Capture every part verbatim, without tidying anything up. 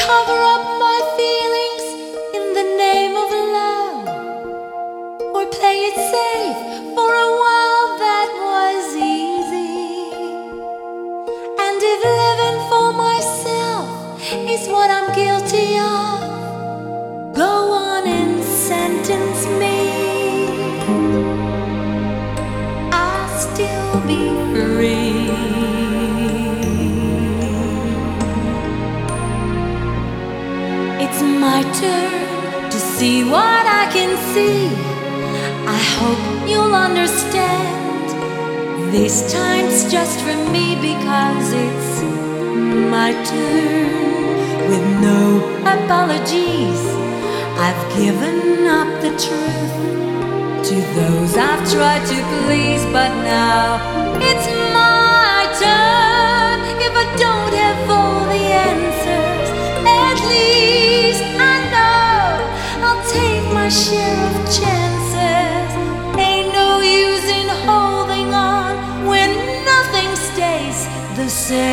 cover up my feelings in the name of love, or play it safe for a while. That was easy. And if living for myself is what I'm guilty of, go on and sentence me. I'll still be free. It's my turn to see what I can see. I hope you'll understand. This time's just for me because it's my turn. With no apologies, I've given up the truth to those I've tried to please. But now it's my turn. If I don't have all the answers, at least I know I'll take my share of chances. Ain't no use in holding on when nothing stays the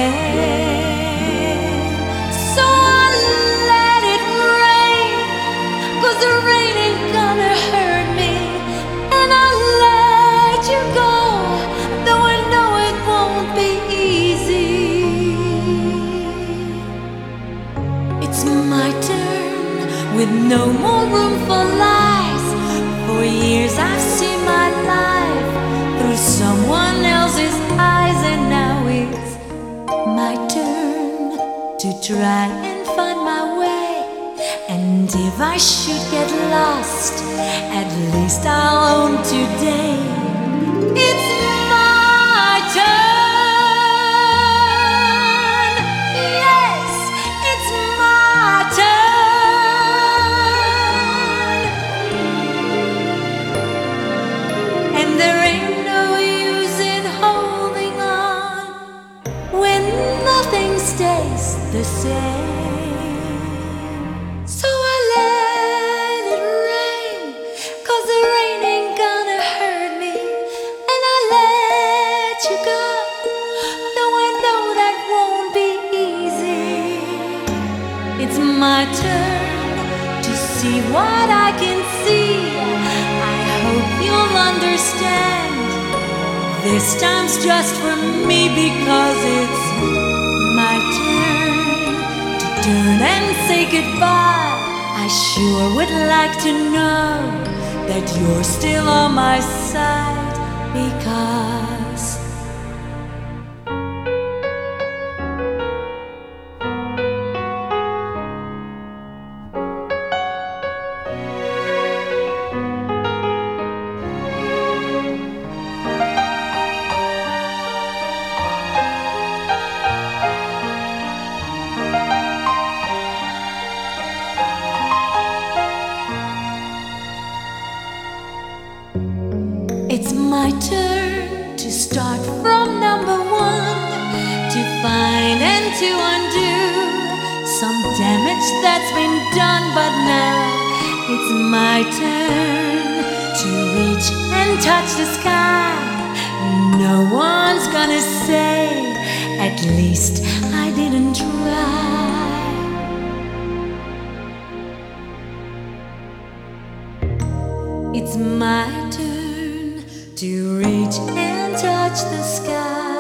same. So I let it rain, 'cause the rain ain't gonna hurt me. And I let you go, though I know it won't be easy. It's my turn, with no more room for lies. For years I've seen my life through someone else's eyes, and now it's my turn to try and find my way. And if I should get lost, at least I'll own today it's my turn. Yes, it's my turn. And there ain't no use in holding on when nothing stays the same. So I let it rain, 'cause the rain ain't gonna hurt me. And I let you go, though I know that won't be easy. It's my turn to see what I can see. I hope you'll understand. This time's just for me because it's my turn to turn and say goodbye. I sure would like to know that you're still on my side, because it's my turn to start from number one, to find and to undo some damage that's been done. But now it's my turn to reach and touch the sky. No one's gonna say, at least I didn't try. It's my turn to reach and touch the sky.